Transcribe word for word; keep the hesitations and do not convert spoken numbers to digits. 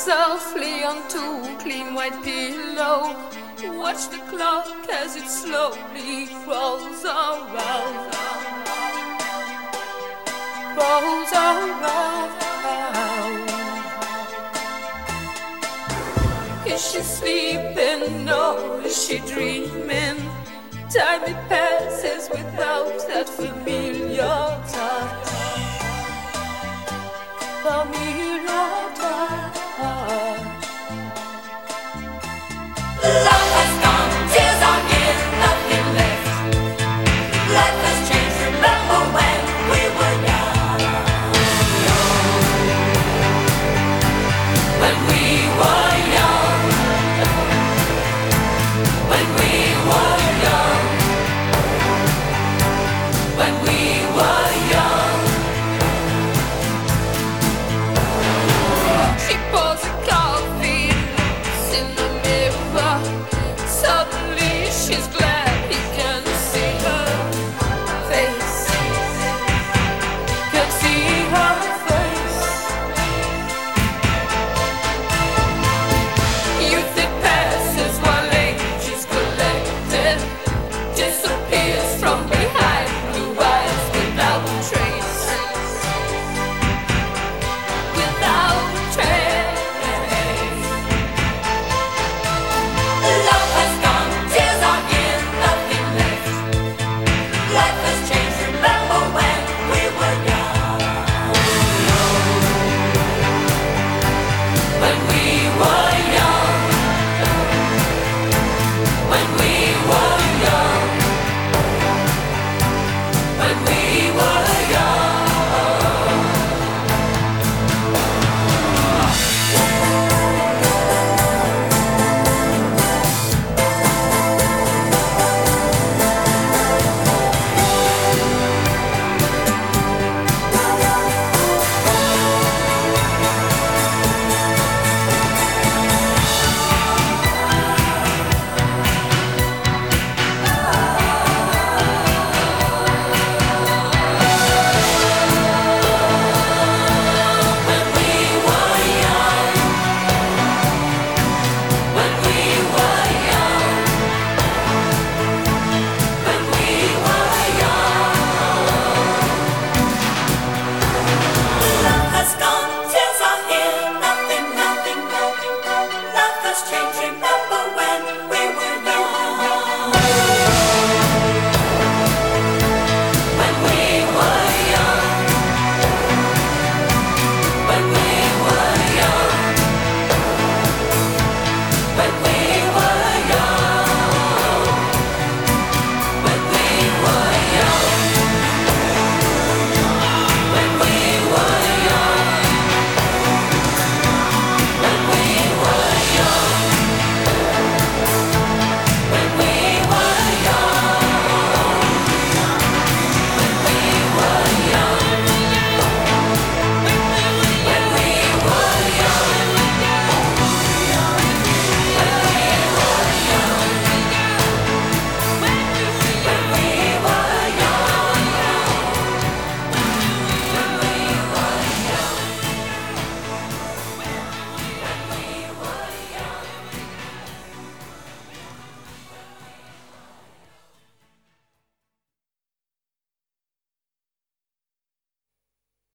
softly onto a clean white pillow. Watch the clock as it slowly rolls around, rolls around. Is she sleeping or is she dreaming? Time it passes without that familiar touch, familiar touch. Love has gone, tears are here, nothing left. Life has changed, remember when we were young. When we were young. When we were young. When we were young. She pours a coffee, looks in the mirror. Suddenly she's